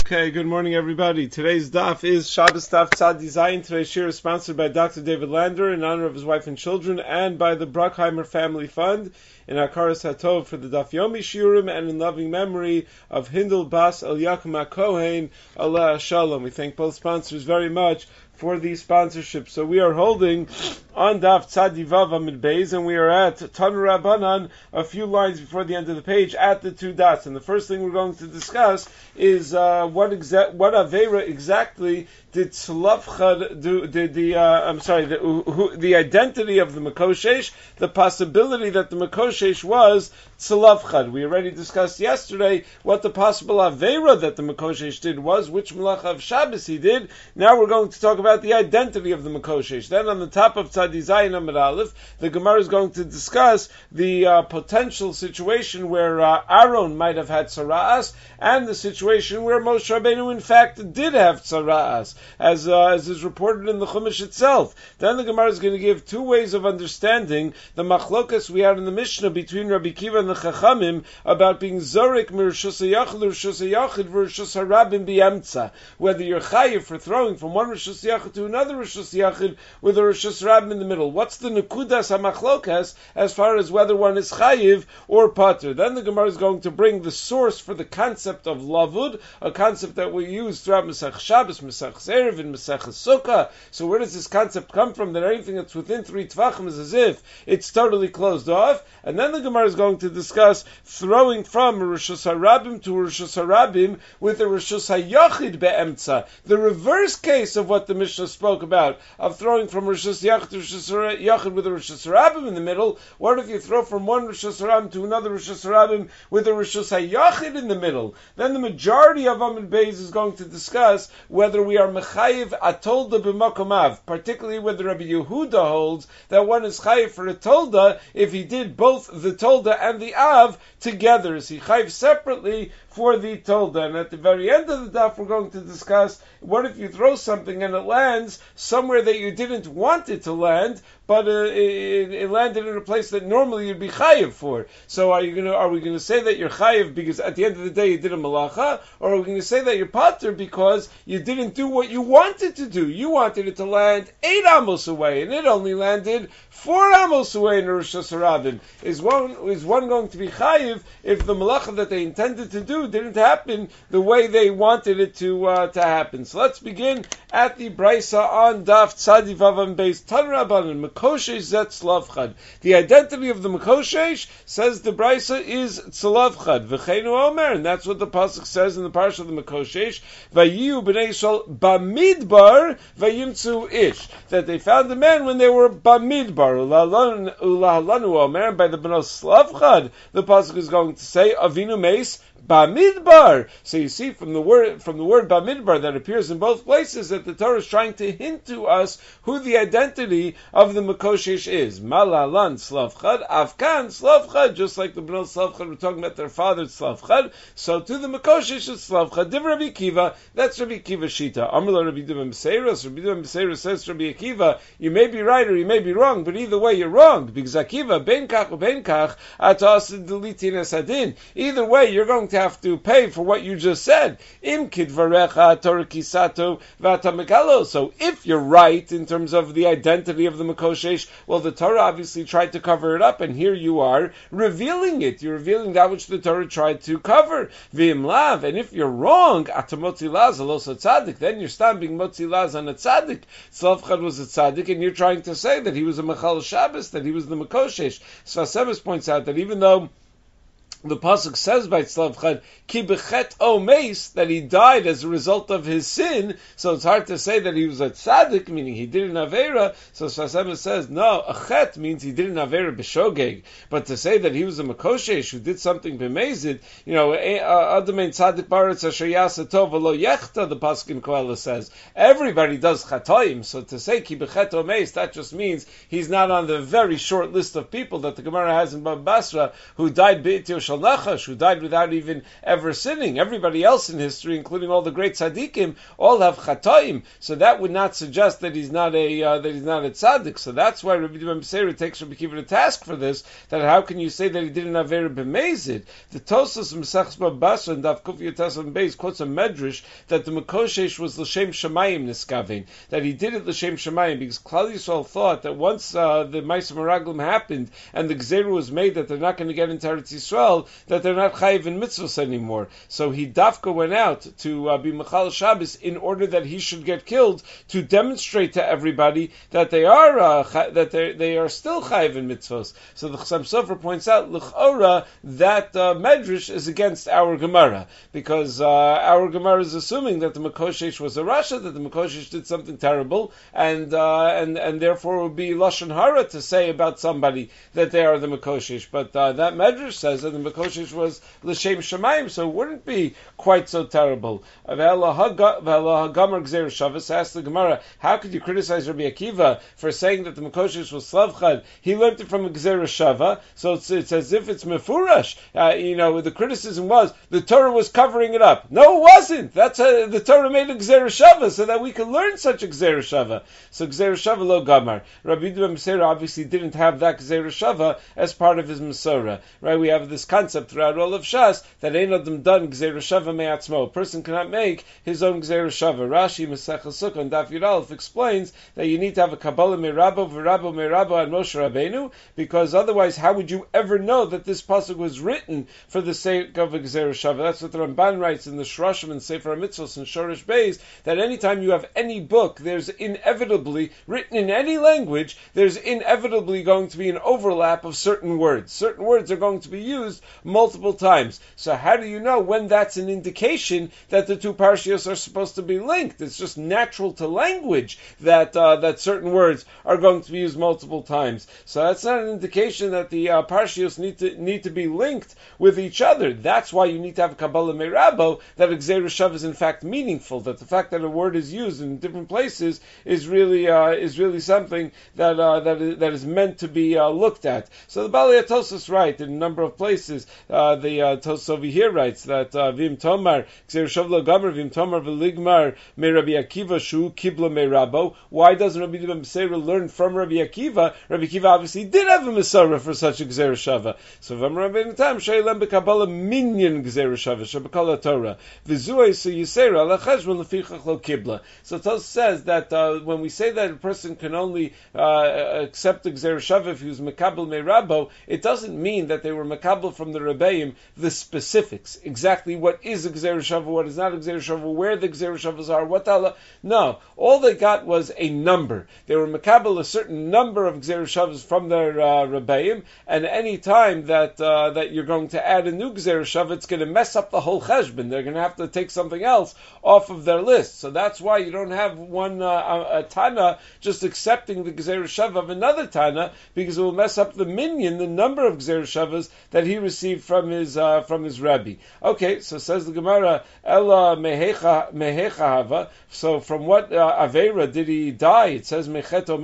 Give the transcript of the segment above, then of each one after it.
Okay, good morning everybody. Today's daf is Shabbos Daf Tzad Zayin. Today's shir is sponsored by Dr. David Lander in honor of his wife and children and by the Bruckheimer Family Fund in Hakaras Hatov for the Daf Yomi Shiurim and in loving memory of Hindel Bas Eliakim HaKohen Aleh Shalom. We thank both sponsors very much for the sponsorship. So we are holding on Daf Tzadi Vav Amid Beis, and we are at Tanu Rabbanan, a few lines before the end of the page, at the two dots. And the first thing we're going to discuss is what Aveira exactly did Tzlavchad do? The identity of the Makoshesh, the possibility that the Makoshesh was Tzlavchad. We already discussed yesterday what the possible Aveira that the Makoshesh did was, which Malacha of Shabbos he did. Now we're going to talk about the identity of the Makoshesh. Then on the top of Tzadi Zayin Amud Aleph, the Gemara is going to discuss the potential situation where Aaron might have had Tzara'as, and the situation where Moshe Rabbeinu in fact did have Tzara'as, as is reported in the Chumash itself. Then the Gemara is going to give two ways of understanding the machlokas we had in the Mishnah between Rabbi Kiva and the Chachamim about being Zorik Mirshus HaYachid Rishus HaYachid V'Rishus HaRabim B'Yamtza, whether you're chayiv for throwing from one Rishus HaYachid to another Rishus HaYachid with a Rishus Rabim in the middle. What's the Nekudas HaMachlokas as far as whether one is chayiv or pater? Then the Gemara is going to bring the source for the concept of lavud, a concept that we use throughout Masech Shabbos, Masech Erev, and Masech Sukkah. So where does this concept come from? That anything that's within 3 tvachim is as if it's totally closed off. And then the Gemara is going to discuss throwing from Rishus HaRabim to Rishus HaRabim with a Rishus HaYachid be'emtza. The reverse case of what the Mishnah spoke about, of throwing from Rishus HaYachid to Rishus HaYachid with a Rishus HaRabim in the middle. What if you throw from one Rishus HaRabim to another Rishus HaRabim with a Rishus HaYachid in the middle? Then the majority of Amud Beis is going to discuss whether we are mechayiv atolda b'makomav, particularly whether Rabbi Yehuda holds that one is chayiv for a tolda if he did both the tolda and the av together. Is he chayiv separately for the tolda? And at the very end of the daf, we're going to discuss what if you throw something and it lands somewhere that you didn't want it to land, but it landed in a place that normally you'd be chayiv for. So are we going to say that you're chayiv because at the end of the day you did a malacha, or are we going to say that you're pater because you didn't do what you wanted to do? You wanted it to land 8 amos away, and it only landed 4 amos away in Rosh Hashanah. Is one going to be chayiv if the malacha that they intended to do didn't happen the way they wanted it to happen? So let's begin at the Brisa on Daf Tzadi Vav Beis Tan Rabbanan Makoshesh Zet Tzlavchad. The identity of the Makoshesh, says the Brisa, is Tzlavchad. V'cheinu Omer, and that's what the pasuk says in the parsha of the Makoshesh. Vayiyu b'nei Yisrael bamidbar vayimtzu ish, that they found the men when they were bamidbar. Ulahalanu Omer, and by the Bnos Tzlavchad, the pasuk is going to say Avinu Meis Bamidbar. So you see from the word Bamidbar that appears in both places that the Torah is trying to hint to us who the identity of the Makoshesh is. Malalan Slavchad, Avkan Slavchad, just like the Bnei Slavchad were talking about their father Slavchad, so to the Makoshesh is Slavchad. Div Rabbi Akiva, that's Rabbi Akiva Shita. Amar Rabbi Dibam B'Seiros, Rabbi Dibam B'Seiros says to Rabbi Akiva, you may be right or you may be wrong, but either way you're wrong, because Akiva, Ben Kach or Ben Kach, Atas Delitin Esadin. Either way you're going to have to pay for what you just said. Im kidvarecha Torah kisato v'ata megalo. So if you're right in terms of the identity of the Makoshesh, well, the Torah obviously tried to cover it up, and here you are revealing it. You're revealing that which the Torah tried to cover. V'im lav, and if you're wrong, atamotzi laz alos a tzaddik, then you're stamping motzi laz on a tzaddik. Tzlavchad was a tzaddik, and you're trying to say that he was a mechal Shabbos, that he was the Makoshesh. Sfasemis points out that even though the pasuk says by Tzlavchad, ki bechet o meis, that he died as a result of his sin, so it's hard to say that he was a tzaddik, meaning he did an avera. So Sfasema says, no, a chet means he did an avera b'shogeg. But to say that he was a Makoshesh who did something b'mezid, adamein tzaddik baretz asher yasa tov v'lo yechta, the pasuk in Koheles says, everybody does chatoim. So to say ki bechet o meis, that just means he's not on the very short list of people that the Gemara has in Bab Basra who died b'it Yerushalayim Shel Nachash, who died without even ever sinning. Everybody else in history, including all the great tzaddikim, all have chatoim. So that would not suggest that he's not a tzaddik. So that's why Rabbi Ben Beseira takes Rabbi Akiva to task for this. That how can you say that he didn't have Avera b'mezid? The Tosas Mesachs Basra and Daf Kuf Yotes and Beis quotes a medrash that the Mekoshesh was l'shem Shemayim niskavein, that he did it l'shem Shemayim because Klal Yisrael thought that once the Ma'aser Meraglim happened and the Gzeira was made that they're not going to get into Eretz Yisrael, that they're not chayiv in mitzvahs anymore. So he dafka went out to be Mechal Shabbos in order that he should get killed, to demonstrate to everybody that they are they are still chayiv in mitzvahs. So the Chassam Sofer points out l'chora that medrash is against our Gemara, because our Gemara is assuming that the Mekoshesh was a Rasha, that the Mekoshesh did something terrible, and therefore it would be lashon hara to say about somebody that they are the Mekoshesh. But that medrash says that the Mekoshesh was l'shem Shemayim, so it wouldn't be quite so terrible. Asked the Gemara, how could you criticize Rabbi Akiva for saying that the Mekoshesh was Slavchad? He learned it from a Gzeira Shava, so it's as if it's mefurash. The criticism was the Torah was covering it up. No, it wasn't. The Torah made a Gzeira Shava so that we could learn such a Gzeira Shava. So Gzeira Shava lo gamar. Rabbi Ben Beseira obviously didn't have that Gzeira Shava as part of his Masorah. Right? We have this concept throughout all of Shas that ein adam done Gzeira Shava me'atzmo. A person cannot make his own Gzeira Shava. Rashi Masechah Sukkah and Daf Yud Aleph explains that you need to have a Kabbalah me'Rabbo v'Rabbo me'Rabbo and Moshe Rabbeinu, because otherwise how would you ever know that this pasuk was written for the sake of a Gzeira Shava? That's what the Ramban writes in the Shroshim and Sefer HaMitzvos and Shorish Beis, that anytime you have any book, there's inevitably, written in any language, there's inevitably going to be an overlap of certain words. Certain words are going to be used multiple times. So how do you know when that's an indication that the two parshios are supposed to be linked? It's just natural to language that certain words are going to be used multiple times. So that's not an indication that the parshios need to be linked with each other. That's why you need to have a Kabbalah Me'Rabbo, that a Gzeira Shava is in fact meaningful, that the fact that a word is used in different places is really something that is meant to be looked at. So the Balei HaTosfos writes in a number of places. The Tosfos over here writes that Vim Tomar Gzeira Shava lo gamar Vim Tomar v'ligmar me Rabbi Akiva shu kibla me Rabbo. Why doesn't Rabbi Ben Beseira learn from Rabbi Akiva? Rabbi Akiva obviously did have a Masorah for such a Gzeira Shava. So V'amar Rabbeinu Tam she'elem b'Kabbalah minyan Gzeira Shava sheb'kol Torah v'zuay so yisera alacheshbon lefichach lo kibla. So Tosfos says that when we say that a person can only accept the Gzeira Shava if he was Mekabel me Rabbo, it doesn't mean that they were Mekabel from the Rebbeim the specifics, exactly what is a Gzeira Shava, what is not a Gzeira Shava, where the Gzeira Shavas are, what Allah. No, all they got was a number. They were Mekabel a certain number of Gzeira Shavas from their Rebbeim, and any time that you're going to add a new Gzeira Shava, it's going to mess up the whole cheshbon. They're going to have to take something else off of their list. So that's why you don't have one a Tana just accepting the Gzeira Shava of another Tana, because it will mess up the minyan, the number of Gzeira Shavas that he received from his Rebbe. Okay, so says the Gemara, Ella mehecha hava. So from what Avera did he die? It says mecheto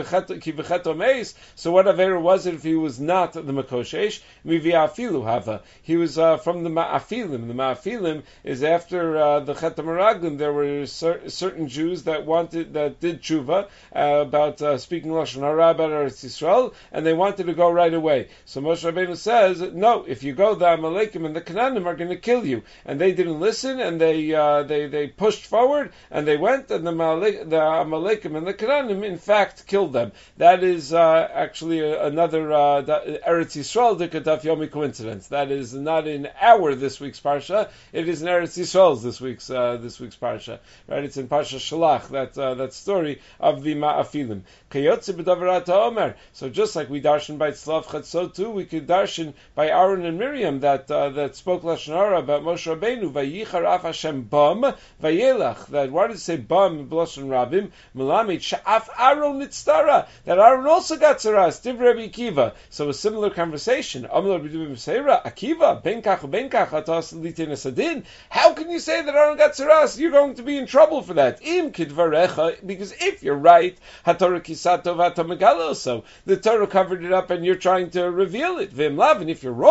meis. So what Avera was it if he was not the Mekoshesh? Miviafilu hava. He was from the Ma'afilim. The Ma'afilim is after the Chet HaMeraglim. There were certain Jews that did tshuva about speaking Lashon Hara about Eretz Yisrael, and they wanted to go right away. So Moshe Rabbeinu says, no, if you go, the Amalekim and the Canaanim are going to kill you. And they didn't listen, and they pushed forward, and they went, and the Amalekim and the Canaanim in fact killed them. That is actually another Eretz Yisrael Daf Yomi coincidence. That is not in our this week's parsha. It is in Eretz Yisrael's this week's parsha. Right? It's in Parsha Shalach, that story of the Ma'afilim. Kayotze b'davarata Omer. So just like we darshan by Tzlavchat, so too we could darshan by Aaron and Miriam that spoke Lashon Hara about Moshe Rabbeinu. Vayichar af Hashem bam vayelach. That why did it say bam b'lashon Rabim? Melamid sha'af Aaron nitztara. That Aaron also got tzaras. Divrei Rabbi Akiva. So a similar conversation. Amar Rabbi Meseira Akiva ben kach atas litin asadin. How can you say that Aaron got tzaras? You're going to be in trouble for that. Im kidvarecha, because if you're right, haTorah kisato v'ata megalo. So the Torah covered it up, and you're trying to reveal it. V'im lav, and if you're wrong,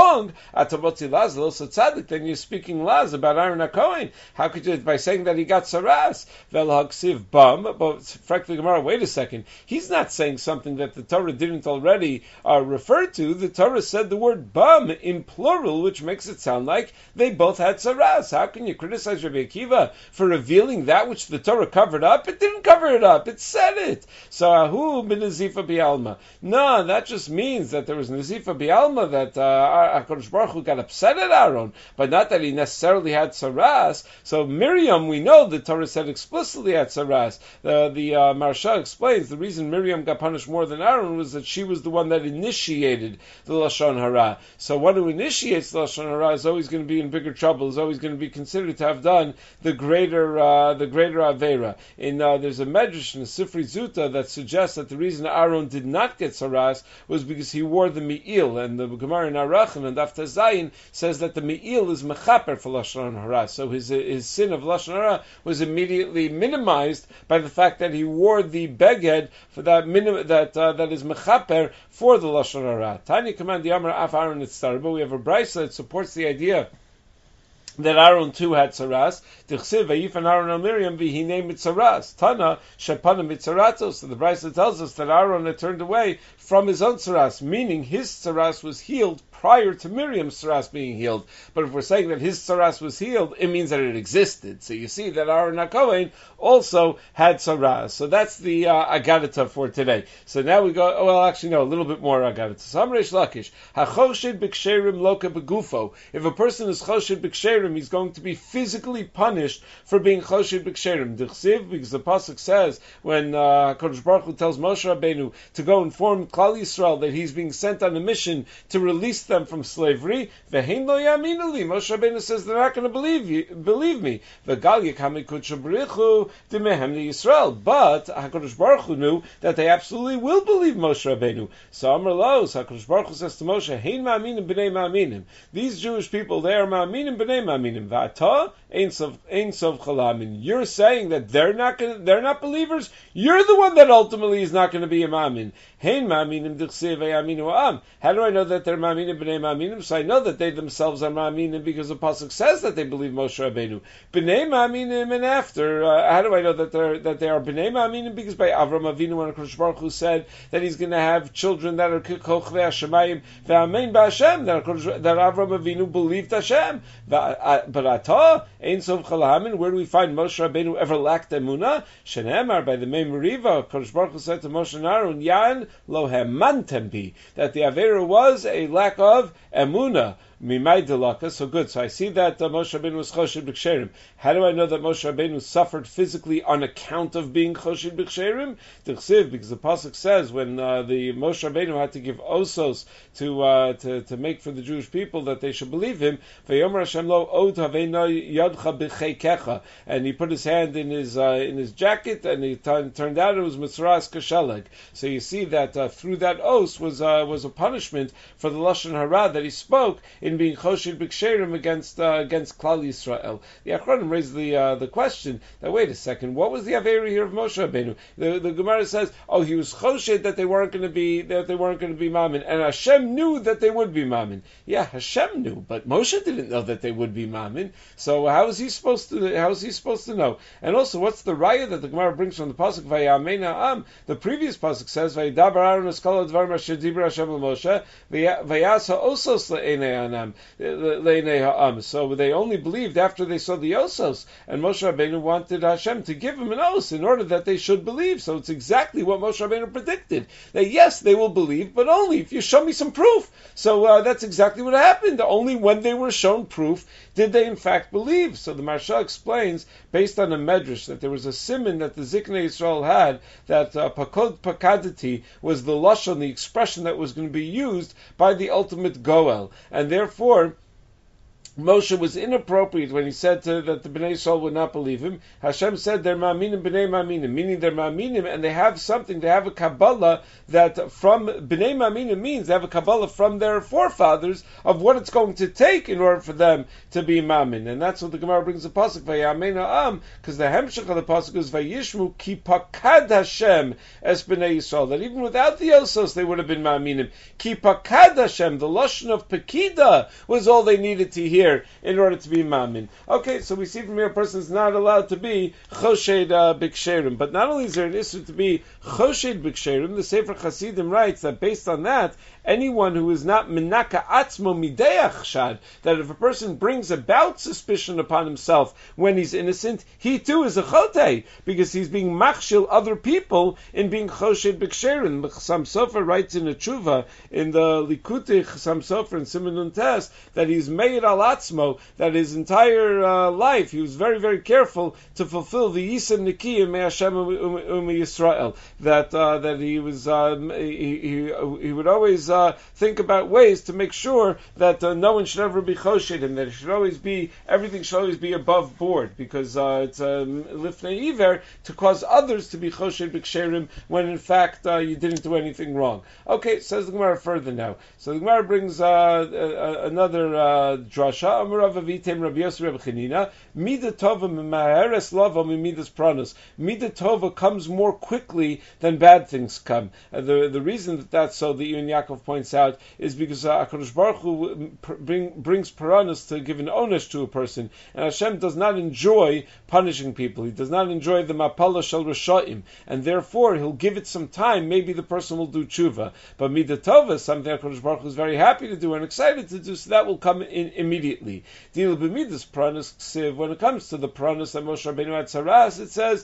wrong, atamotzi laz l'osa tzaddik, then you're speaking laz about Aaron HaKohen. How could you, by saying that he got saras, vel haksiv bum, but frankly, Gemara, wait a second, he's not saying something that the Torah didn't already refer to. The Torah said the word bum in plural, which makes it sound like they both had saras. How can you criticize Rabbi Akiva for revealing that which the Torah covered up? It didn't cover it up, it said it. So ahu bin nazifa bi'alma. No, that just means that there was nazifa bi'alma, that HaKadosh Baruch Hu got upset at Aaron, but not that he necessarily had saras. So Miriam, we know the Torah said explicitly had saras. The Maharsha explains the reason Miriam got punished more than Aaron was that she was the one that initiated the Lashon Hara. So one who initiates the Lashon Hara is always going to be in bigger trouble, is always going to be considered to have done the greater Avera. There's a Medrash in the Sifri Zuta that suggests that the reason Aaron did not get saras was because he wore the Me'il, and the Gemara in Arachim and Daf Zayin says that the Me'il is mechaper for Lashon Hara. So his sin of Lashon Hara was immediately minimized by the fact that he wore the beged for that that is mechaper for the Lashon Hara. Tanya command the Amar Af Aaron Itztar, but we have a brayso that supports the idea that Aaron too had saras. Tichsiv vayifan Aaron al Miriam v'hinei mitzaras. Tana shepana mitzaratos. So the brayso tells us that Aaron had turned away from his own saras, meaning his saras was healed prior to Miriam's saras being healed. But if we're saying that his saras was healed, it means that it existed. So you see that Aaron HaKohen also had saras. So that's the Agadata for today. So now we go, a little bit more Agadata. Samreish Lakish. HaChoshid b'ksherim loka begufo. If a person is choshid b'ksherim, he's going to be physically punished for being choshid b'ksherim. D'chsiv, because the pasuk says when Kodesh Baruch Hu tells Moshe Rabbeinu to go inform Klal Yisrael that he's being sent on a mission to release them from slavery. Ve'hein lo yaminu li. Moshe Rabbeinu says they're not going to believe me. Ve'gal yekami kudsha b'richu d'mehem Yisrael. But HaKadosh Baruch Hu knew that they absolutely will believe Moshe Rabbeinu. So Amar Lo, HaKadosh Baruch Hu says to Moshe, Hein ma'aminim b'nei ma'aminim. These Jewish people, they are ma'aminim b'nei ma'aminim. V'ata ein sov chalamin. You're saying that they're not believers. You're the one that ultimately is not going to be a ma'amin. Hein ma'aminim d'chsiv ve'yaminu ha'am. How do I know that they're ma'aminim b'nei ma'aminim? So I know that they themselves are ma'aminim because the pasuk says that they believe Moshe Rabbeinu. B'nei ma'aminim, and after, how do I know that they are b'nei ma'aminim? Because by Avram Avinu, when HaKadosh Baruch Hu said that he's going to have children that are kochavei Hashemayim ve'amein b'Hashem, that Avram Avinu believed Hashem. But Atah ein sov chalamin. Where do we find Moshe Rabbeinu ever lacked emunah? Shenemar, by the Mei Meriva, HaKadosh Baruch Hu said to Moshe and Aaron, Yan lo hemantem bi, that the Avera was a lack of emunah. Mimai delaka. So good. So I see that Moshe Rabbeinu was choshid b'ksherim. How do I know that Moshe Rabbeinu suffered physically on account of being choshid b'ksherim? D'chsiv, because the pasuk says when the Moshe Rabbeinu had to give osos to make for the Jewish people that they should believe him. Vayomer Hashem lo od haveina yadcha b'cheikecha, and he put his hand in his jacket, and it turned out it was mitzaras kasheleg. So you see that through that os was a punishment for the lashon hara that he spoke in being choshid b'ksherim against Klal Yisrael. The Achronim raised the question that, wait a second, what was the Avera here of Moshe Rabbeinu? The Gemara says, he was choshid that they weren't going to be mamin, and Hashem knew that they would be mamin. Yeah, Hashem knew, but Moshe didn't know that they would be mamin. So how is he supposed to know? And also, what's the raya that the Gemara brings from the pasuk Vayamein ha'am? The previous pasuk says Vayidaber Aaron eskol advarim asher dibra Hashem l'Moshe vayas ha'osos le'enei anam. So they only believed after they saw the osos, and Moshe Rabbeinu wanted Hashem to give him an os in order that they should believe. So it's exactly what Moshe Rabbeinu predicted, that yes, they will believe, but only if you show me some proof. So that's exactly what happened. Only when they were shown proof did they in fact believe. So the Maharsha explains, based on a medrash, that there was a siman that the Ziknei Yisrael had, that pakod pakadati was the lashon, the expression that was going to be used by the ultimate goel, and therefore Moshe was inappropriate when he said that the Bnei Yisrael would not believe him. Hashem said they're ma'aminim b'nei ma'aminim, meaning they're ma'aminim, and they have something, they have a Kabbalah that from b'nei ma'aminim means they have a Kabbalah from their forefathers of what it's going to take in order for them to be ma'amin. And that's what the Gemara brings the pasuk Vayamein ha'am, because the hemshech of the pasuk is Vayishmu ki pakad Hashem es b'nei Yisrael, that even without the Osos they would have been ma'aminim. Ki pakad Hashem, the lashon of Pekida was all they needed to hear in order to be ma'amin. Okay, so we see from here a person is not allowed to be choshed b'ksherim. But not only is there an issue to be choshed b'ksherim, the Sefer Chasidim writes that based on that, anyone who is not menaka atzmo mideach shad, that if a person brings about suspicion upon himself when he's innocent, he too is a chote, because he's being machshil other people in being choshed b'ksherim. Chassam Sofer writes in a tshuva, in the Likutei Chassam Sofer in Siman Nun Tes, that he's made al atzmo, that his entire life he was very, very careful to fulfill the Yisem Nikiyim Me Hashem Yisrael, that he was he would always think about ways to make sure that no one should ever be choshed, and that it should always be, everything should always be above board, because it's lifnei iver to cause others to be choshed b'ksherim when in fact you didn't do anything wrong. Okay, says the Gemara further now. So the Gemara brings another drasha. Amarav avitem Rabbi Yosef Rabbi Chanina, Mida Tova Memaheres Lava Mimidas Pranas. Mida Tova comes more quickly than bad things come. The reason that that's so, that Ibn Yaakov points out, is because HaKadosh Baruch Hu brings Pranas to give an onesh to a person, and Hashem does not enjoy punishing people. He does not enjoy the Mapala Shel Rishayim, and therefore He'll give it some time. Maybe the person will do tshuva. But Mida Tova is something HaKadosh Baruch Hu is very happy to do and excited to do, so that will come in immediately. Deal b'midas pranas ksiv. When it comes to the pranas that Moshe Rabbeinu had saras, it says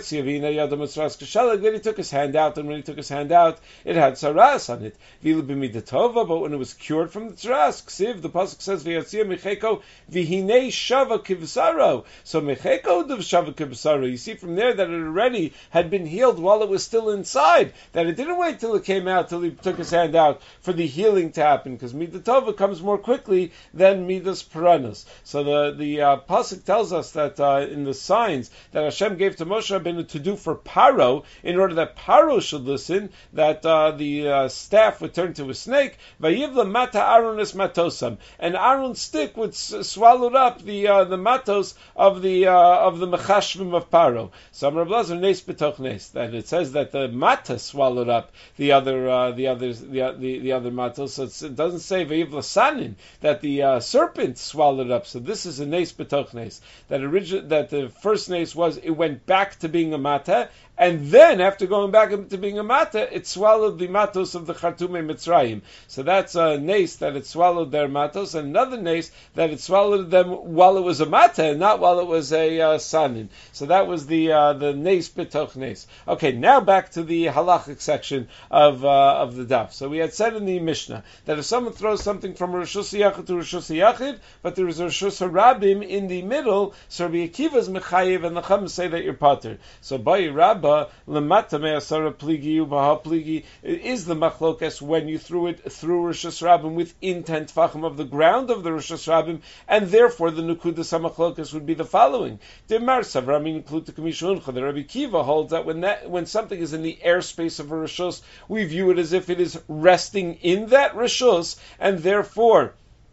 that he took his hand out, and when he took his hand out, it had saras on it. Deal b'midas tova, but when it was cured from the saras, ksiv, the pasuk says v'yatzia mecheko v'hinei shava kivsaro. So mecheko dev shava kivsaro. You see from there that it already had been healed while it was still inside. That it didn't wait till it came out, till he took his hand out for the healing to happen, because midas tova comes more quickly than midas pranas. So the pasuk tells us that in the signs that Hashem gave to Moshe Rabbeinu to do for Paro, in order that Paro should listen, that the staff would turn to a snake. Vayivla mata Aaron es matosam, and Aaron's stick would swallow up the matos of the mechashvim of Paro. So Rabbi Lazar nes betoch nes, that it says that the mata swallowed up the other matos. So it doesn't say vayivla sanin, that the serpent swallowed up. So this is a nes betoch nes. That the first nes was, it went back to being a mata, and then after going back to being a mata, it swallowed the matos of the Chartumei Mitzrayim. So that's a nes that it swallowed their matos, and another nes that it swallowed them while it was a mata and not while it was a sanin. So that was the nes betoch nes. Okay, now back to the halachic section of the daf. So we had said in the Mishnah that if someone throws something from Rishus Yachid to Rishus Yachid, but there is a Rishus Harabim in the middle, so Rabbi Akiva is mechayiv, and the Chum say that you're pater. So by Rabba lemata me'asara pligi u'baha pligi, it is the machlokes when you threw it through Rishus Rabim within 10 tefachim of the ground of the Rishus Rabim, and therefore the nukudas hamachlokes would be the following: Demar savramin kluta kamishuncha. The Rabbi Akiva holds that when something is in the airspace of a Rishus, we view it as if it is resting in that Rishus, and therefore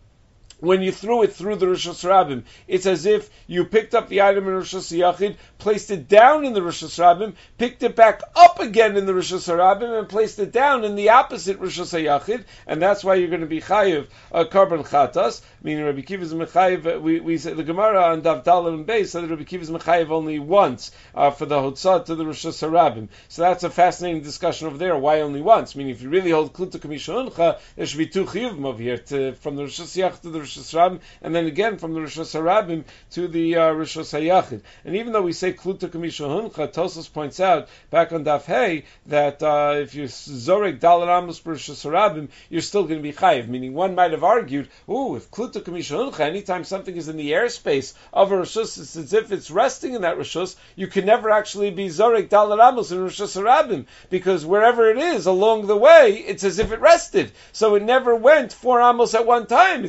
when you threw it through the Rishus Rabim, it's as if you picked up the item in Rishus Yachid, placed it down in the Rishus Rabim, picked it back up again in the Rishus Rabim, and placed it down in the opposite Rishus Yachid, and that's why you're going to be chayiv karban chatas. Meaning Rabbi Akiva is mechayiv. We say the Gemara on Dav Daled and Beis said that Rabbi Akiva is mechayiv only once for the hotzah to the Rishus Rabim. So that's a fascinating discussion over there. Why only once? Meaning if you really hold kluta kamishoncha, there should be 2 chiyuvim over here, from the Rishus Yachid to the Rishus Rabim, and then again from the Rishus Rabim to the Rishus Hayachid. And even though we say Kluta Kamishahuncha, Tosos points out back on Daf Hey that if you Zorek Dalar Amos Rishus Rabim, you're still going to be Chayiv. Meaning one might have argued, if Kluta Kamishahuncha, anytime something is in the airspace of a Rishus, it's as if it's resting in that Rishus, you can never actually be Zorek Dalar Amos in Rishus Rabim, because wherever it is along the way, it's as if it rested. So it never went 4 Amos at one time. It's always resting.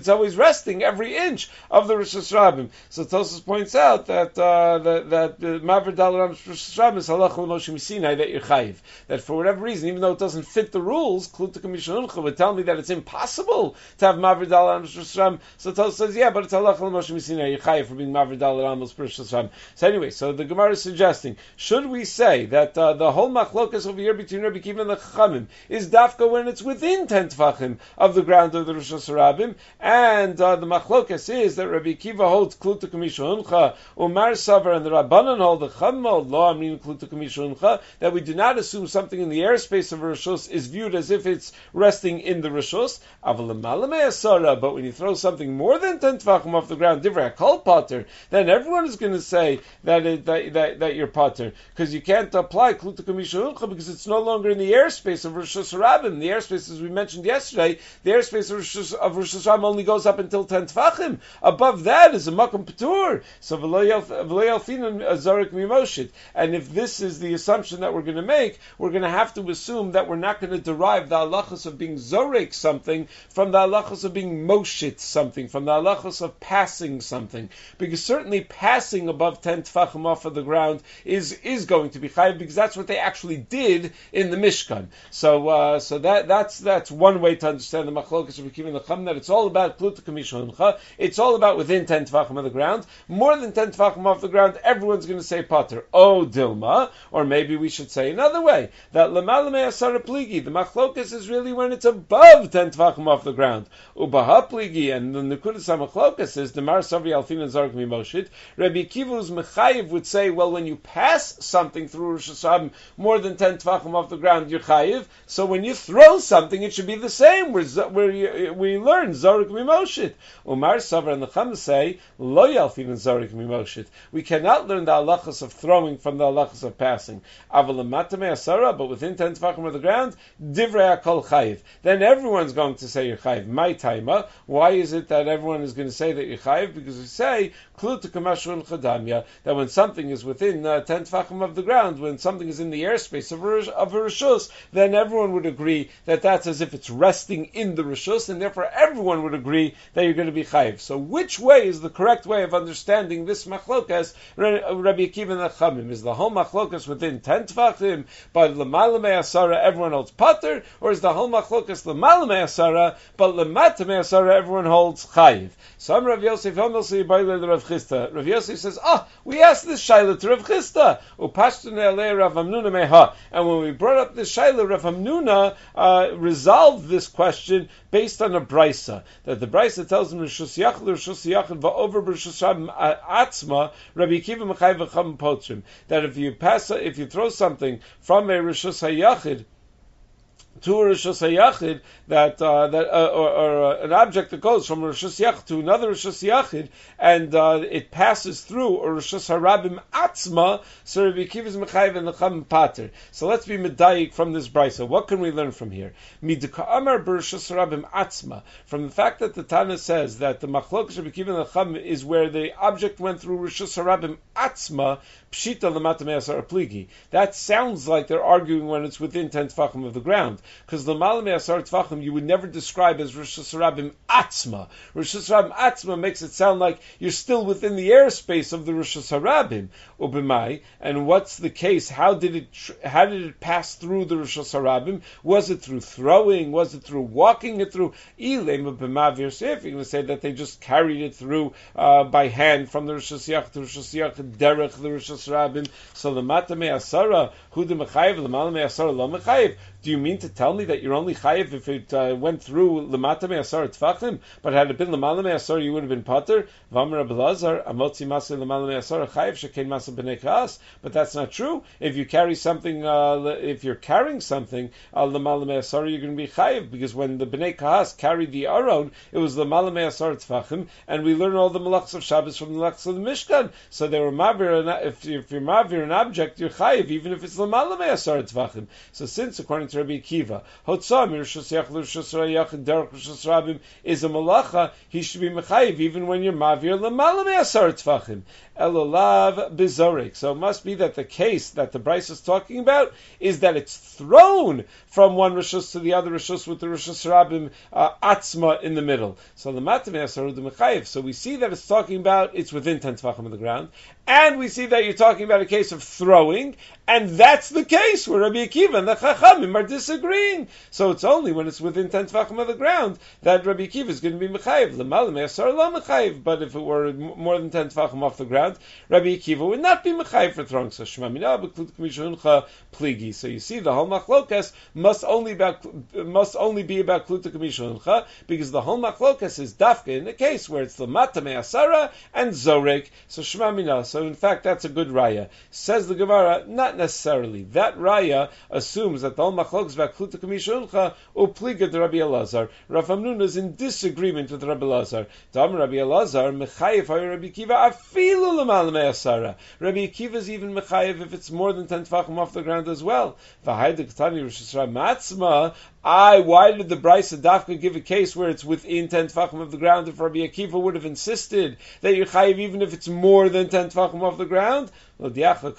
resting every inch of the Rosh Hashanah. So Tosfos points out that Mavir Dal Rosh Hashanah is halach l'Moshe Misinai, that you're chayiv. That for whatever reason, even though it doesn't fit the rules, Kluta Kamishon Uncha would tell me that it's impossible to have Mavir Dal Rosh Hashanah. So Tosfos says, yeah, but it's halach l'Moshe Misinai, you're chayiv for being Mavir Dal Rosh Hashanah. So anyway, so the Gemara is suggesting, should we say that the whole machlokas over here between Rabbi Kiva and the Chachamim is dafka when it's within 10 tefachim of the ground of the Rosh Hashanah, and the machlokas is that Rabbi Kiva holds Kluta Kamishon Uncha, Umar Savar, and the Rabbanan hold the Chacham hold Lo Amrin Kluta Kamishon Uncha, that we do not assume something in the airspace of a Rishus is viewed as if it's resting in the Rishus. But when you throw something more than 10 tefachim off the ground, divrei kol pater, then everyone is going to say that you're pater, because you can't apply Kluta Kamishon Uncha because it's no longer in the airspace of Rosh Hashanah. The airspace, as we mentioned yesterday, the airspace of Rosh Hashanah only goes up until 10 tefachim. Above that is a makom patur. So and if this is the assumption that we're going to make, we're going to have to assume that we're not going to derive the halachos of being zorek something from the halachos of being moshit something, from the halachos of passing something, because certainly passing above 10 tefachim off of the ground is going to be chayiv, because that's what they actually did in the Mishkan. So that's one way to understand the machlokas of Rabbi Kiva and the Chacham, that it's all about Kluta Kamishon Uncha. It's all about within 10 tefachim of the ground. More than 10 tefachim off the ground, everyone's going to say pater. Oh, Dilma. Or maybe we should say another way, that Lamala Me'asara Pligi, the machlokas is really when it's above 10 tefachim off the ground. Ubaha Pligi, and the Nekudas HaMachlokas is, the Mar Savri Alfin and Zarek Mimoshit. Rabbi Kiva's Mechayiv would say, well, when you pass something through Rosh Hashanah more than 10 tefachim off the ground, you're chayiv. So when you throw something, it should be the same. We learn Zarek Mimoshit. Umar Savar and the Chacham say, Lo Yalfin and Zarek Mimoshit. We cannot learn the halachas of throwing from the halachas of passing. Avalamata Me'asara, but within 10 tefachim of the ground, Divrei HaKol chayiv. Then everyone's going to say you're chayiv. My taima. Why is it that everyone is going to say that you're chayiv? Because we say, Kluta Kamashun Chadamya, that when something is within 10 tefachim of the ground, when something is in the airspace of a Rishus, then everyone would agree that that's as if it's resting in the Rishus, and therefore everyone would agree that you're going to be chayiv. So which way is the correct way of understanding this machlokas, Rabbi Akiva and the Chachamim? Is the whole machlokas within 10 tefachim, but l'mala me'asara everyone holds pater, or is the whole machlokas l'mala me'asara, but l'mata me'asara everyone holds chayiv? Some Rav Yosef Homilsi Baile Rav Chisda. Rav Yosef says, we asked this shaila to Rav Chisda, upashtune alei Rav Hamnuna meha, and when we brought up this shaila, Rav Hamnuna resolved this question based on a brisa, that the brisa tells him Rishus Yachid va'over b'Rishus Atzma Rabbi Akiva Mechayiv v'Chacham Potrim, that if you throw something from a Rishus HaYachid to a Rishus HaYachid, or an object that goes from a Rishus Yachid to another Rishus Yachid, and it passes through a Rishus HaRabim Atzma, so Rabbi Akiva is Mechayiv and the Chacham Pater. So let's be medayik from this brisa. What can we learn from here? Midika Amar b'Rishus HaRabim Atzma, from the fact that the Tana says that the Machlokas Rabbi Akiva and the Chacham is where the object went through Rishus HaRabim Atzma, Pshita L'mata Me'asar Pligi. That sounds like they're arguing when it's within 10 tefachim of the ground, because L'mala Me'asar Tefachim you would never describe as Rishus HaRabim Atzma. Rishus HaRabim Atzma makes it sound like you're still within the airspace of the Rishus HaRabim. Ubimai, and what's the case? How did it pass through the Rishus HaRabim? Was it through throwing? Was it through walking it through? Ilem Ubimavir Seif, you're going to say that they just carried it through by hand from the Rishus Yachid to Rishus Yachid derech the Rishus HaRabim. So L'mata Me'asara Hu de Mechayiv, L'mala Me'asara Lo Mechayiv. Do you mean to tell me that you're only chayiv if it went through L'mata Me'asara Tfachim, but had it been L'mala Me'asara you would have been pater? V'amar Abelazar Amotzi Masa L'mala Me'asara Chayiv Shekein Masa B'nei Ka'as. But that's not true. If you carry something, if you're carrying something L'mala Me'asara, you're going to be chayiv, because when the B'nei Ka'as carried the Aron, it was L'mala Me'asara Tfachim, and we learn all the malachs of Shabbos from the malachs of the Mishkan. So they were mavir. If you're mavir an object, you're chayiv even if it's L'mala Me'asara Tfachim. So since according to to Rabbi Akiva. Hotzah mirshus yachid l'rishus yachid derech rishus rabim is a malacha. He should be mechayiv even when you're mavir l'mala me'asar tfachim. Elolav bezorek. So it must be that the case that the Bryce is talking about is that it's thrown from one rishus to the other rishus with the rishus rabim atzma in the middle. So the matam me'asar the mechayiv. So we see that it's talking about it's within 10 tfachim of the ground, and we see that you're talking about a case of throwing, and that's the case where Rabbi Akiva and the Chachamim are disagreeing. So it's only when it's within 10 tefachim of the ground that Rabbi Akiva is going to be mechayiv. L'mal me'asar lo mechayiv. But if it were more than 10 tefachim off the ground, Rabbi Akiva would not be mechayiv for throwing. So Shema Mina b'klut k'mishuncha pligi. So you see, the whole machlokas must only be about kluta k'mishuncha, because the whole machlokas is dafka in a case where it's l'mata me'asara and zorek. So Shema Mina. So in fact, that's a good raya. Says the Gemara, not necessarily. That raya assumes that the whole machlokas about kluta k'mishuncha upliga to Rabbi Elazar. Rav Hamnuna is in disagreement with Rabbi Elazar. Dam Rabbi Elazar mechayev hay Rabbi Akiva afilu l'mal me'asara. Rabbi Akiva is even mechayev if it's more than 10 tefachim off the ground as well. V'hayde k'tani rishus matzma. Why did the Brisa Dafka give a case where it's within 10 tefachim of the ground if Rabbi Akiva would have insisted that you're chayiv even if it's more than 10 tefachim off the ground? To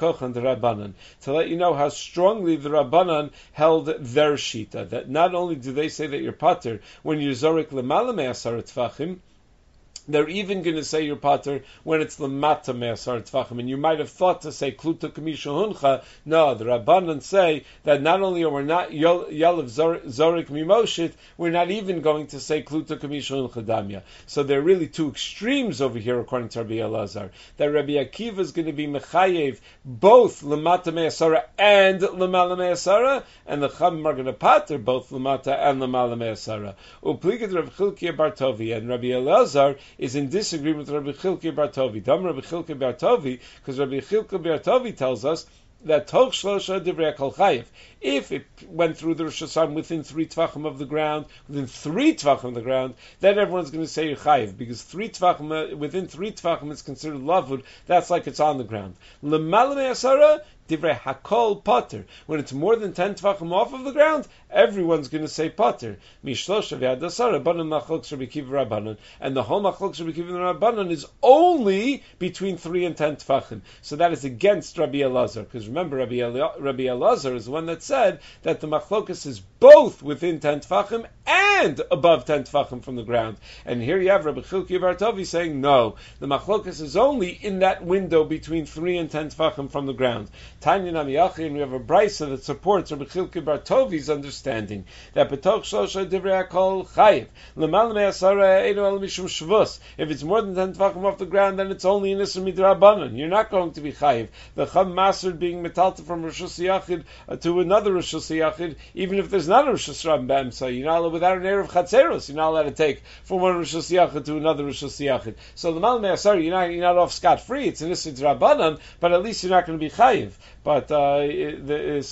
let you know how strongly the Rabbanan held their shita, that not only do they say that you're pater when you're zorik l'mala me'asar tefachim, they're even going to say you're pater when it's lemata me'asar tefachim, and you might have thought to say kluta k'misha huncha. No, the Rabbanan say that not only are we not yalav zorik mimoshit, we're not even going to say kluta k'misha huncha damya. So there are really two extremes over here, according to Rabbi Elazar. That Rabbi Akiva is going to be mechayev both lemata me'asara and lemala me'asara, and the Chachamim are going to pater both lemata and lemala me'asara. Upligad Rabbi Chilkiah Bartovi, and Rabbi Elazar is in disagreement with Rabbi Chilkiah Bartovi. Dam Rabbi Chilkiah Bartovi, because Rabbi Chilkiah Bartovi tells us that Toch Shlosha Divrei Kol Chayiv. If it went through the Rosh Hashanah within 3 tvachim of the ground, within 3 tvachim of the ground, then everyone's going to say Chayiv, because 3 tvachim, within 3 tvachim is considered lavud. That's like it's on the ground. L'mala me'asara Divrei Hakol Potter. When it's more than 10 tvachim off of the ground, everyone's going to say Potter. Mishlosha v'adasara banan machlokes Rabbi Akiva Rabbanan, and the whole machlokes Rabbi Akiva Rabbanan is only between 3 and 10 tvachim. So that is against Rabbi Elazar, because remember Rabbi Elazar is the one that said that the machlokes is both within 10 tvachim and above 10 tvachim from the ground. And here you have Rabbi Chilkiah Bartovi saying no, the machlokes is only in that window between 3 and 10 tvachim from the ground. Tanya Namiyachi, and we have a brisa that supports Rabbi Chilkiah Bartovi's understanding that betoch shlosha divrei hakol chayiv l'mal me'asara einu el mishum shvus. If it's more than 10 tvachim off the ground, then it's only in Isra midrabanan. You're not going to be chayiv. The Chum Maser being metalta from Rosh Yachid to another Rosh Yachid, even if there's not a Rosh Hashanah, so you're not allowed, without an erev chatzeros, you're not allowed to take from one Rosh Yachid to another Rosh Yachid. So the mal me'asara, you're not off scot free. It's an Isra midrabanan, but at least you're not going to be chayiv. But it's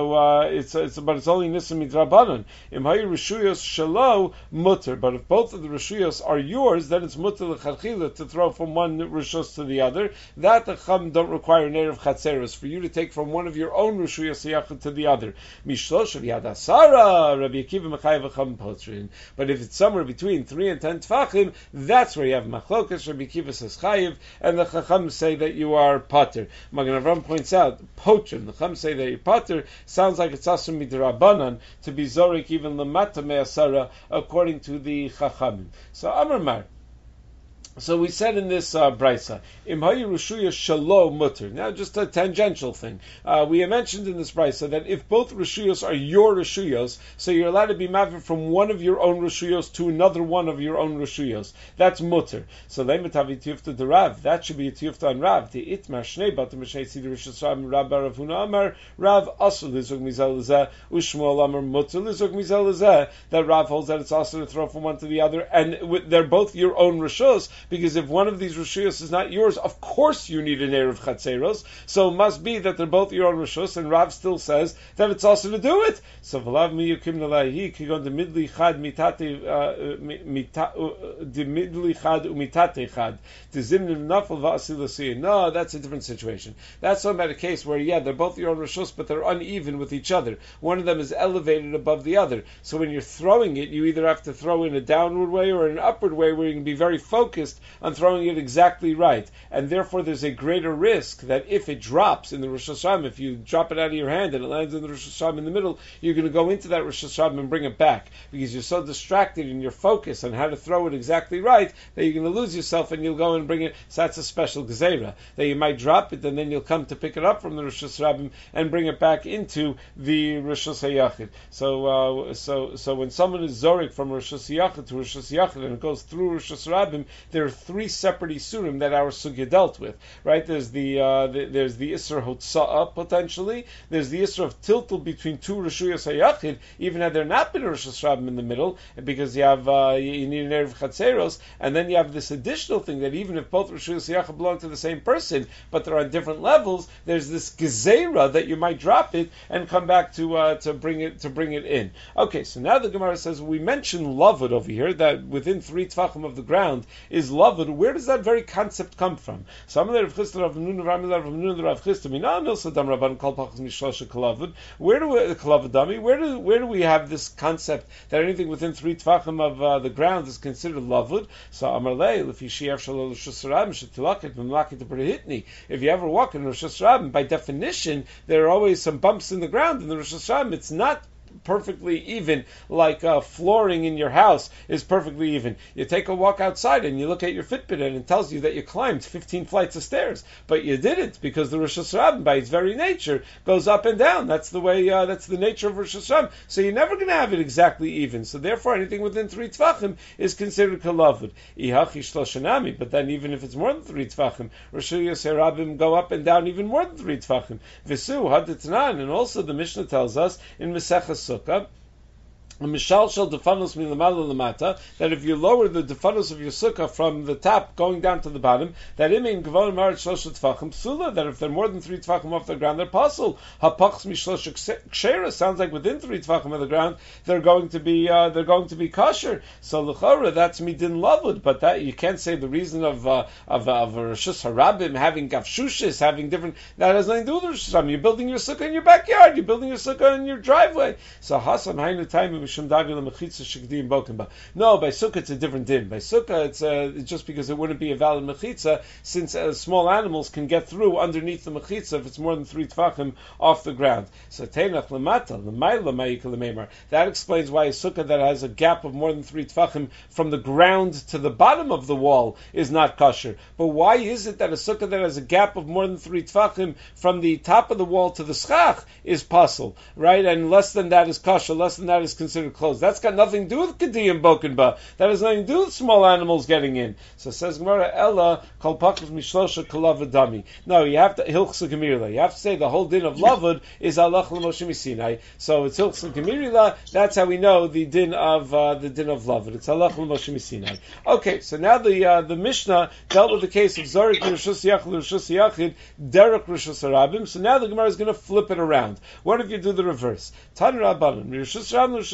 only Nisa Midrabanan. Im hayu reshuyos shelo mutter. But if both of the reshuyos are yours, then it's mutter l'chadchila to throw from one reshus to the other. That the Chum don't require an erev chatzeros for you to take from one of your own reshuyos yachid to the other. Mishlosh v'yadasara Rabbi Akiva mechayev v'cham potrin. But if it's somewhere between 3 and 10 tefachim, that's where you have machlokas. Rabbi Akiva says chayev, and the Chacham say that you are pater. Magen Avraham points out potrin. The Chum say that you're pater sounds like it's asur midrabanan to be zorik even lemata me'asara according to the Chachamim. So Amar Mar. So we said in this brisa, im hayu reshuyos shelo mutter. Now, just a tangential thing. We have mentioned in this brisa that if both reshuyos are your reshuyos, so you're allowed to be mavir from one of your own reshuyos to another one of your own reshuyos. That's mutter. So lemetavi tiyufta de Rav. That should be a tiyufta on Rav. The itmar shnei batim b'shei tzidi reshus Rav Rav Huna Amar Rav asur lizog mizal lezeh u'shmuel Amar mutter lizog mizal lezeh. That Rav holds that it's also to throw from one to the other, and they're both your own reshus. because if one of these rishuyos is not yours, of course you need an eruv chatzeros. So it must be that they're both your own rishus, and Rav still says that it's also to do it. So v'lav mi yukim nalahi kigon demidli chad mitate demidli chad umitate chad dezimnim nafel va'asilasi. No, that's a different situation. That's talking about a case where they're both your own rishus, but they're uneven with each other. One of them is elevated above the other. So when you're throwing it, you either have to throw in a downward way or an upward way, where you can be very focused on throwing it exactly right. And therefore, there's a greater risk that if it drops in the Rosh Hashanah, if you drop it out of your hand and it lands in the Rosh Hashanah in the middle, you're going to go into that Rosh Hashanah and bring it back, because you're so distracted in your focus on how to throw it exactly right that you're going to lose yourself and you'll go and bring it. So that's a special gezerah, that you might drop it and then you'll come to pick it up from the Rosh Hashanah and bring it back into the Rosh Hashanah. So when someone is zorik from Rosh Hashanah to Rosh Hashanah and it goes through Rosh Hashanah, there are three separate isurim that our sugya dealt with. Right? There's the isur hotza'ah potentially. There's the isur of tiltul between two Rishuyos hayachid, even had there not been a Rosh Hashanah in the middle, because you have you need an eruv chatzeros, and then you have this additional thing that even if both Rishuyos hayachid belong to the same person, but they're on different levels, there's this gezerah that you might drop it and come back to bring it in. Okay, so now the Gemara says we mentioned lavud over here, that within 3 tvachim of the ground is lavud. Where does that very concept come from? Some of the Rav Chisda, Rav Nun, Rav Chisda, Mina Milsa Dam Rabban Kol Pachas Mishlosha Kalavud. Where do we have this concept that anything within 3 tvachim of the ground is considered lavud? So Amarlei Lefi Shiyav Shalol Rosh Hashanah Shetilaket V'Mlaket B'Rehitni. If you ever walk in Rosh Hashanah, by definition there are always some bumps in the ground in the Rosh Hashanah. It's not perfectly even, like flooring in your house is perfectly even. You take a walk outside and you look at your Fitbit and it tells you that you climbed 15 flights of stairs, but you didn't, because the Rosh Hashanah, by its very nature, goes up and down. That's the way. That's the nature of Rosh Hashanah. So you're never going to have it exactly even. So therefore, anything within 3 tvachim is considered kalavud. Ihachi shloshanami. But then, even if it's more than 3 tvachim, Rosh Hashanah go up and down even more than 3 tvachim. Visu haditnan, and also the Mishnah tells us in Mesechus Sukkah, a mishal shel defanos milamala lamata, that if you lower the defanos of your sukkah from the top going down to the bottom, that imin gavon marat shlosh tvachim psula, that if they're more than 3 tvachim off the ground, they're pasul. Hapachs mishlosh kshera, sounds like within 3 tvachim of the ground they're going to be kosher. So l'chora, that's midin lavud, but that you can't say the reason of Rishus Harabim having gavshushis, having different, that has nothing to do with Rosh Hashanah. You're building your sukkah in your backyard. You're building your sukkah in your driveway. So hasam hainu time. No, by sukkah it's a different din. By sukkah it's just because it wouldn't be a valid mechitza, since small animals can get through underneath the mechitza if it's more than 3 tvachim off the ground. So teinach lemata l'mayla ma'ikal lememar. That explains why a sukkah that has a gap of more than 3 tvachim from the ground to the bottom of the wall is not kosher. But why is it that a sukkah that has a gap of more than 3 tvachim from the top of the wall to the schach is pasul, right? And less than that is kosher, less than that is considered closed. That's got nothing to do with Kediyim Bokenba. That has nothing to do with small animals getting in. So says Gemara, Ella, Kol Pachas Mishlosha Kalavadami. No, you have to, Hilchsa Gemirla. You have to say the whole din of Lavud is Allah Moshe Misinai. So it's Hilchsa Gemirla. That's how we know the din of Lavud. It's Allah Moshe Misinai. Okay, so now the Mishnah dealt with the case of Zorik Rishus Yachid, Derek Rishus Harabim. So now the Gemara is going to flip it around. What if you do the reverse? Tan Rabbanim, Rishus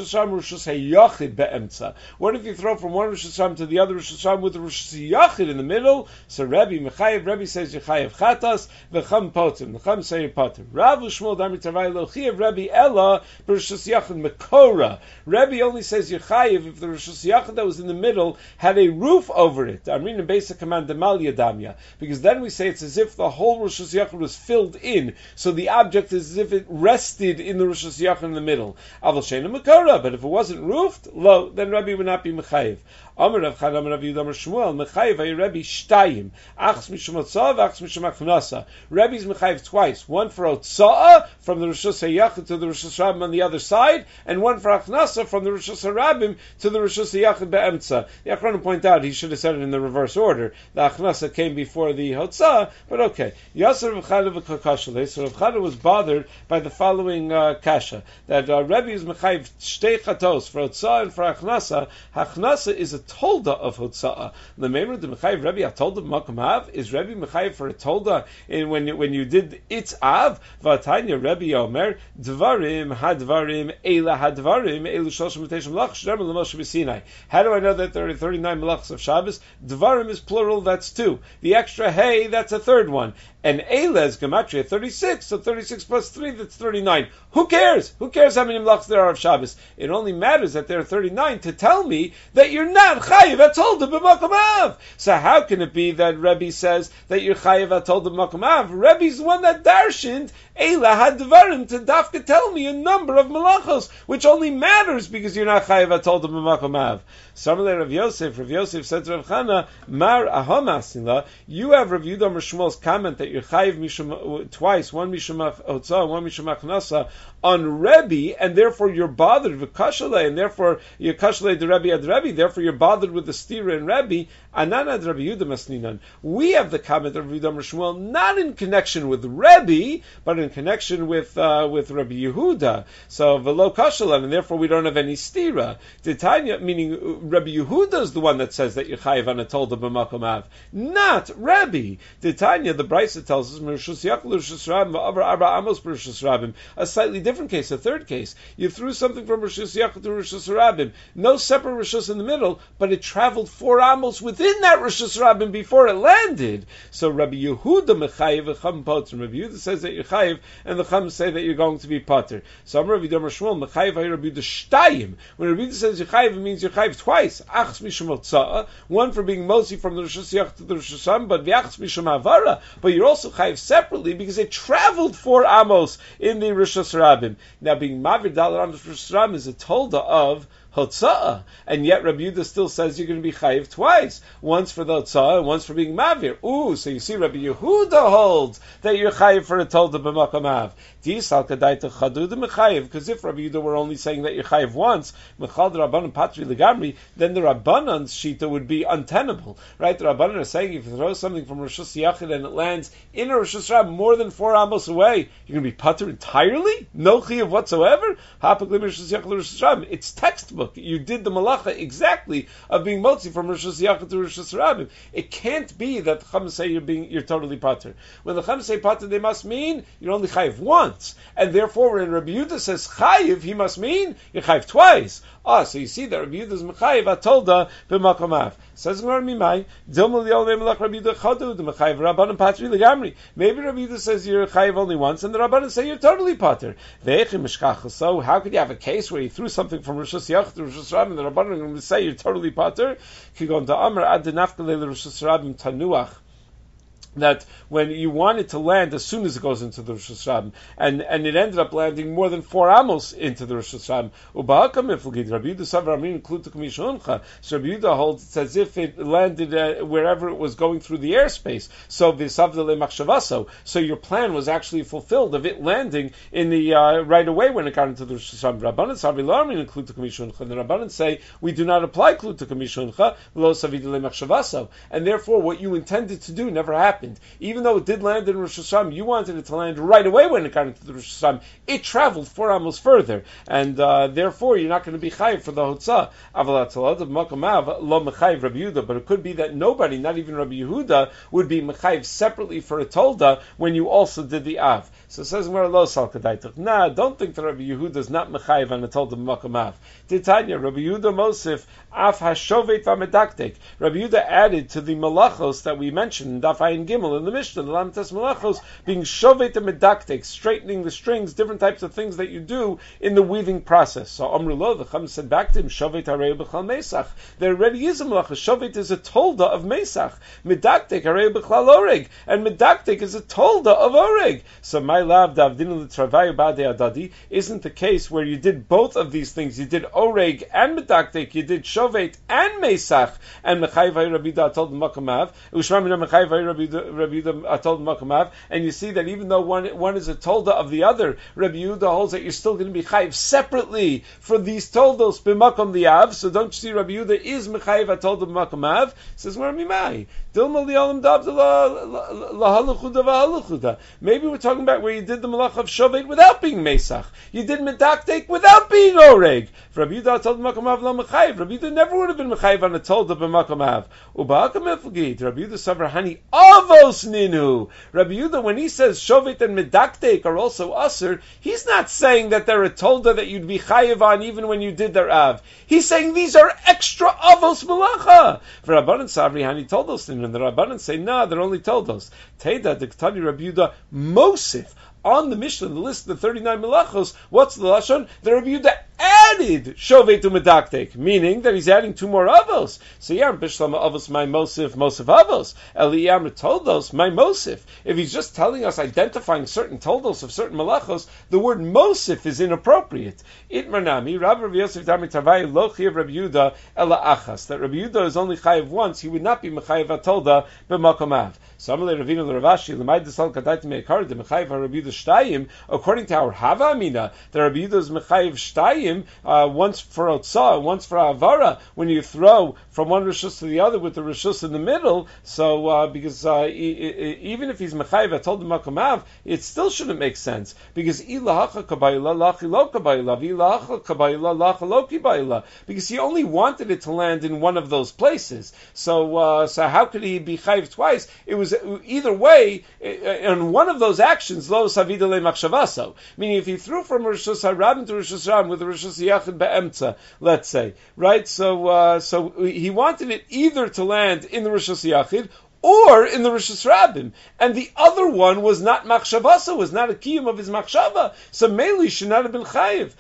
What if you throw from one Rosh Hashanah to the other Rosh Hashanah with the Rosh Yachid in the middle? So Rebbe says Yechayev Chatas, V'cham Potim. The Cham say Potim. Rav Shmuel Dami Tavai Lochiev Rebbe Ella Rosh Yachid Mekora. Rebbe only says Yechayev if the Rosh Yachid that was in the middle had a roof over it. I'm reading a basic command Demal Yadamya, because then we say it's as if the whole Rosh Yachid was filled in. So the object is as if it rested in the Rosh Yachid in the middle. Aval Sheina Mekora. But if it wasn't roofed, lo, then Rabbi would not be mechayev. Amar Rav Chad, Amar Rav Yehuda, Amar Shmuel, mechayev hay Rabbi shtayim, achs mishum otzah, achs mishum achnasa. Rabbi's mechayev twice, one for otzah from the Rosh Hashanah to the Rosh Hashanah on the other side, and one for achnasa from the Rosh Hashanah to the Rosh Hashanah be'emtza. The Achronim point out he should have said it in the reverse order. The achnasa came before the otzah, but okay. Yasser Rav Chad v'kakashale. So Rav Chad was bothered by the following kasha, that Rabbi is mechayev shtei chatos for otzah and for achnasa. Achnasa is a tolda of Hotza'ah. L'meimer de Mechayiv Rebbe atolda b'makom av. Is Rebbe Mechayiv for a tolda when you did its av? V'atanya Rebbe Omer dvarim hadvarim eila hadvarim elu shloshim v'teishim malach sh'rem l'moshe b'Sinai. How do I know that there are 39 malachs of Shabbos? Dvarim is plural, that's 2. The extra hey, that's a third one. And eila is gematria 36, so 36 plus 3, that's 39. Who cares? Who cares how many malachs there are of Shabbos? It only matters that there are 39 to tell me that you're not chayiv atolda b'makom av. So how can it be that Rebbe says that you're chayiv atolda b'makom av? Rebbe's the one that darshened eila hadvarim to dafka tell me a number of malachos, which only matters because you're not chayiv atolda b'makom av. Samalei Rav Yosef said to Rav Chana, Mar Ahamasila, you have Rav Yehuda Amar Shmuel's comment that you're chayiv mishum twice, one mishum hotzah, one mishum achnasa, on Rebbe, and therefore you're bothered with kashalei, and therefore you're kashalei the Rebbe ad Rebbe, therefore you're bothered with the stira in Rebbe. Anan ad Rabbi Yehuda masninan. We have the comment of Rav Yehuda Amar Shmuel not in connection with Rebbe, but in connection with Rabbi Yehuda. So velo kashalei, and therefore we don't have any stira. Titania, meaning Rabbi Yehuda is the one that says that you're chayiv on a tolda b'makom av, not Rebbe. Titania, the Brisa tells us Merishus Yaakov Rishus Rabim v'avar arba amos b'Rishus Rabim. A slightly different case, a third case. You threw something from Rishus Yaakov to Rishus Rabim, no separate Rishus in the middle, but it traveled 4 amos within that Rishus Rabim before it landed. So Rabbi Yehuda mechayiv v'cham poter. Rabbi Yehuda says that you're chayiv, and the chum say that you're going to be poter. So Amar Rabbi Yehuda Shmuel mechayiv hay Rabbi Yehuda shtayim. When Rabbi Yehuda says you're chayiv, it means you're chayiv twice. Achs mishum hotza'ah, one for being mosi from the Rishus Yaakov to the Rishus Rabim, but v'achs mishum avara. But you're also chayiv separately because it traveled 4 amos in the Rishus Rabim. Now, being Mavir Dalar Amos Rishus Rabim is a tolda of Hotza'ah, and yet Rabbi Yehuda still says you're going to be chayiv twice, once for the Hotza'ah and once for being Mavir. Ooh, so you see Rabbi Yehuda holds that you're chayiv for a tolda b'makom av. Because if Rabbi Yehuda were only saying that you're chayiv once, Mechal the Rabbanan Patri Legamri, then the Rabbanan's shita would be untenable. Right? The Rabbanan are saying if you throw something from Rishus Yachid and it lands in a Rishus Rabim more than 4 amos away, you're going to be pater entirely? No chiyuv whatsoever? It's textbook. You did the malacha exactly of being motzi from Rishus Yachid to Rishus Rabim. It can't be that the Chum say you're totally pater. When the Chum say pater, they must mean you're only chayiv once, and therefore when Rabbi Yehuda says chayiv, he must mean you're chayiv twice. So you see that Rabbi Yehuda's mechayiv atolda b'makom av. Says Gemara Mimai, Dilma li'ol melach Rabbi Yehuda chadu the mechayiv Rabbanan patri legamri. Maybe Rabbi Yehuda says you're chayiv only once, and the Rabbanan say you're totally pater. Ve'echim mishkach. So how could you have a case where you threw something from Rishus Yachid to Rishus Rabim, and the Rabbanan are going to say you're totally pater? Kigon da'amar ad denafkalei Rishus Rabim tanuach. That when you want it to land as soon as it goes into the Rishus Rabim, and it ended up landing more than 4 amos into the Rishus Rabim. Rabbi Yehuda savar amin kluta kamishoncha. So Rabbi Yehuda holds it's as if it landed wherever it was going through the airspace. So v'savdele machshavaso. So your plan was actually fulfilled of it landing in the right away when it got into the Rishus Rabim. Rabbanan savar lo amin kluta kamishoncha. And the Rabbanan say we do not apply kluta kamishoncha lo savdele machshavaso. And therefore, what you intended to do never happened. Even though it did land in Rosh Hashanah, you wanted it to land right away when it got into the Rosh Hashanah. It traveled 4 amos further, and therefore you're not going to be chayiv for the hotzah. But it could be that nobody, not even Rabbi Yehuda, would be mechayiv separately for a tolda when you also did the av. So it says, nah, don't think that Rabbi Yehuda is not mechayiv on a tolda b'makom av. Titania, Rabbi Yehuda Mosif, af hashovet v'medaktek. Rabbi Yehuda added to the malachos that we mentioned in Daf Ayin Gimel in the Mishnah, the Lamtes Malachos, being shovet and medaktek, straightening the strings, different types of things that you do in the weaving process. So Amrulo, the Chum said back to him, shovet harei b'chal mesach. There already is a malacha. Shovet is a tolda of mesach. Medaktek harei b'chal oreg, and medaktek is a tolda of oreg. So my lav davdinu l'travayu b'adei adadi isn't the case where you did both of these things. You did oreg and medaktek. You did shovet and mesach, and mechayiv hay Rabbi Yehuda told the makamav. Ushma mina mechayiv hay Rabbi Yehuda Yehuda told Makamav, and you see that even though one is a tolda of the other, Rabbi Yehuda holds that you're still going to be chayiv separately for these toldos b'makom liav. So don't you see Rabbi Yehuda is mechayiv a tolda b'makom av? Says where mimai dilma li'olam dabda lahaluchuda v'haluchuda. Maybe we're talking about where you did the malach of shovet without being mesach. You did medaktek without being oreg. For Rabbi Yehuda told b'makom av lo mechayiv. Rabbi Yehuda never would have been mechayiv on a tolda b'makom av. Uba'akam efugid. Rabbi Yehuda savar hani avos ninu. Rabbi Yehuda, when he says shovet and medaktek are also usher, he's not saying that they're a tolda that you'd be chayiv on even when you did their av. He's saying these are extra avos malacha. For Rabbanan Savri Hani told us, and the Rabbanan say, nah, they're only toldos. Teda diktani Rabbi Yehuda Mosif. On the Mishnah, the list of the 39 melachos, what's the lashon? The Rabbi Yehuda added shovei to medaktek, meaning that he's adding 2 more avos. So Yam Bishlam avos my mosif avos. Eliyam toldos my mosif. If he's just telling us identifying certain toldos of certain melachos, the word mosif is inappropriate. Itmanami Rav Yosef Dami Tavai lo chiyav Rabbi Yehuda ela achas. That Rabbi Yehuda is only chayiv once, he would not be mechayiv atolda b'makom av. So Amalei Ravina l'Ravashi l'mayd desal kadayt me'ekar de mechayiv Rabbi Yehuda shtayim. According to our Hava Amina, the Rabbi Yehuda is mechayiv shtayim, once for otzah, once for avara. When you throw from one rishus to the other with the rishus in the middle, so because even if he's mechayiv atolda b'makom av, it still shouldn't make sense because ilahacha kabayla lachi lo kabayla ilahacha kabayla lacha lo kabayla, because he only wanted it to land in one of those places. So how could he be chayiv twice? It was either way in one of those actions lo savida le machshavaso, meaning if he threw from rishus harabim to rishus ram with the rishus yachid be'emtza, let's say, right? So he wanted it either to land in the rishus yachid or in the Rishus Rabbim, and the other one was not machshavasa, was not a kiyum of his machshava, so Meli should not have been chayiv.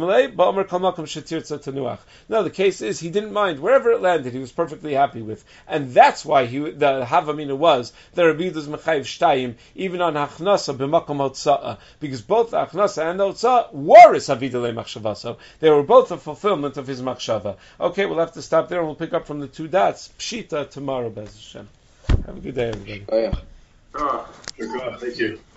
No, the case is he didn't mind wherever it landed; he was perfectly happy with, and that's why the Havamina was the Rabbi Yehuda's mechayiv shtayim even on hachnasa b'makom hotzah, because both the hachnasa and the hotzah were savidale machshavasa. They were both a fulfillment of his machshava. Okay, we'll have to stop there, and we'll pick up from the 2 dots pshita tomorrow, Bez Hashem. Have a good day, everybody. Oh, yeah. Thank you.